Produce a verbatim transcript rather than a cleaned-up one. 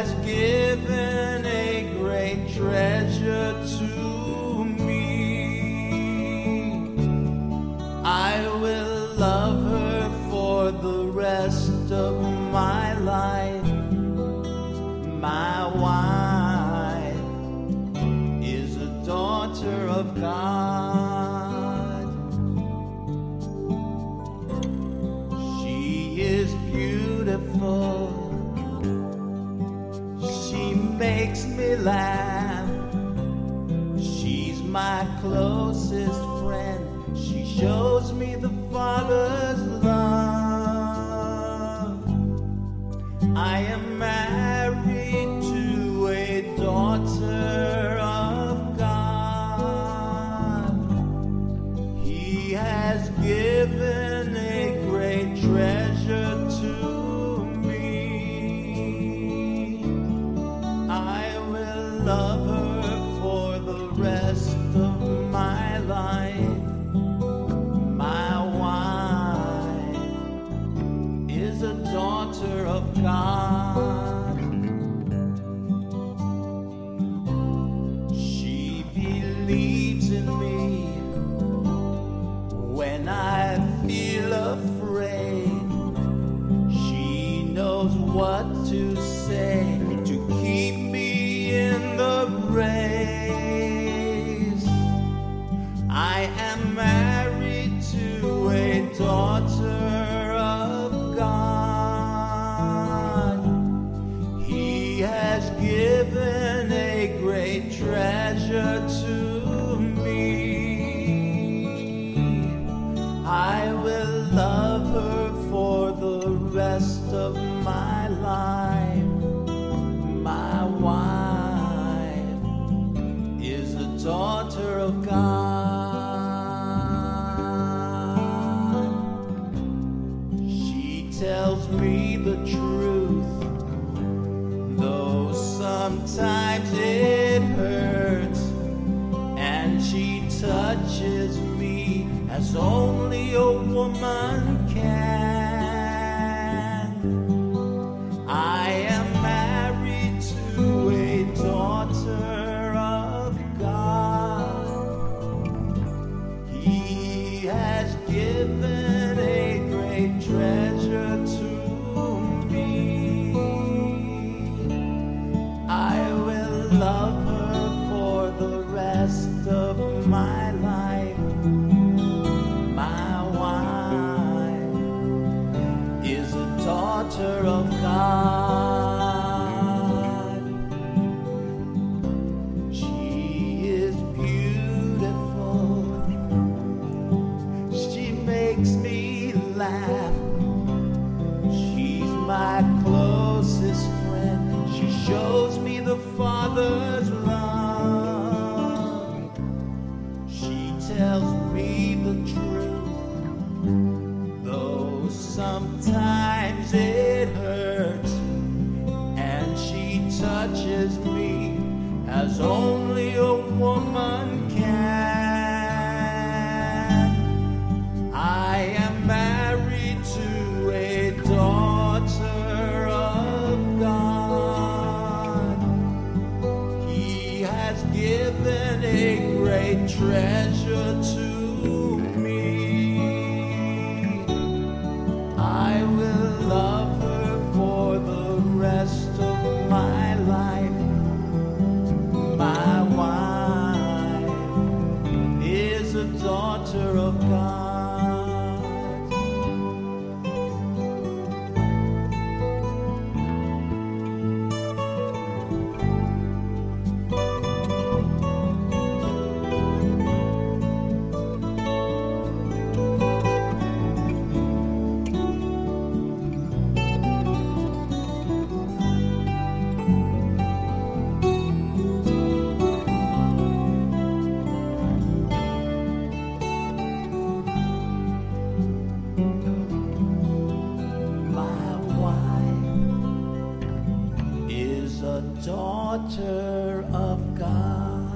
has given a great treasure to me. I will love her for the rest of my life. My wife is a daughter of God. She is beautiful. She makes me laugh. She's my closest friend. She shows me the Father's love. I am married to a daughter of God. He has given a great treasure to me. I will love her for the rest of my life. My wife is a daughter of God. She believes in me when I feel afraid. She knows what to say to keep me in the race. I am married to a daughter of God. He has given a great treasure to me. I will love her for the rest of my life. My wife is a daughter of God. She tells me the truth, though sometimes it hurts, and she touches me as only a woman can. I am married to a daughter of God. He has given a great treasure to me. I will love her for the rest of my life. My wife is a daughter of God. She is beautiful. She makes me laugh. She's my closest friend. She shows me the Father's love. She tells me the truth, though sometimes it hurts, and she touches me as only a woman can. I am married to a daughter of God. He has given a great treasure to me. I will love her for the rest of my life. My wife is a daughter of God. Daughter of God.